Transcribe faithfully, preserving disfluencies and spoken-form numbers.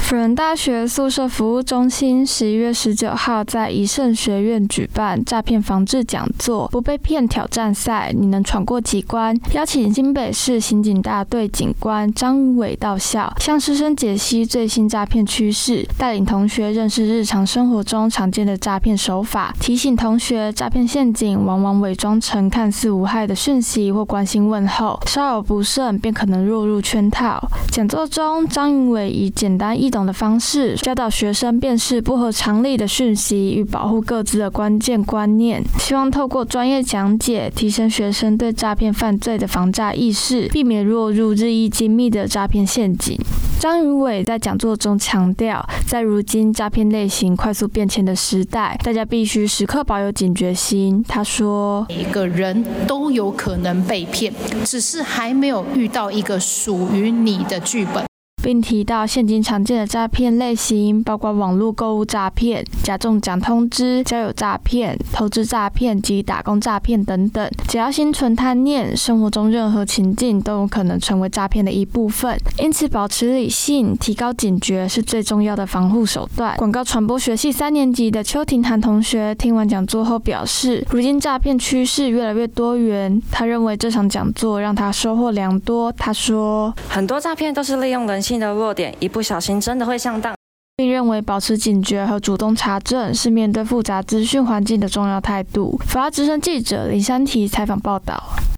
辅仁大学宿舍服务中心十一月十九号在宜盛学院举办诈骗防治讲座，不被骗挑战赛，你能闯过几关？邀请新北市刑警大队警官张云伟到校，向师生解析最新诈骗趋势，带领同学认识日常生活中常见的诈骗手法，提醒同学诈骗陷阱往往伪装成看似无害的讯息或关心问候，稍有不慎便可能落入圈套。讲座中，张云伟以简单易懂的方式教导学生辨识不合常理的讯息与保护个资的关键观念，希望透过专业讲解，提升学生对诈骗犯罪的防诈意识，避免落入日益精密的诈骗陷阱。张云伟在讲座中强调，在如今诈骗类型快速变迁的时代，大家必须时刻保有警觉心。他说， 每个人都有可能被骗，只是还没有遇到一个属于你的剧本。 并提到现今常见的诈骗类型包括网络购物诈骗、假中奖通知、交友诈骗、投资诈骗及打工诈骗等等。只要心存贪念，生活中任何情境都有可能成为诈骗的一部分。因此，保持理性、提高警觉是最重要的防护手段。广告传播学系三年级的邱庭涵同学听完讲座后表示，如今诈骗趋势越来越多元，他认为这场讲座让他收获良多。他说， 很多诈骗都是利用人性的弱点，一不小心真的会上当， 并认为保持警觉和主动查证是面对复杂资讯环境的重要态度。辅大之声记者林珊缇采访报道。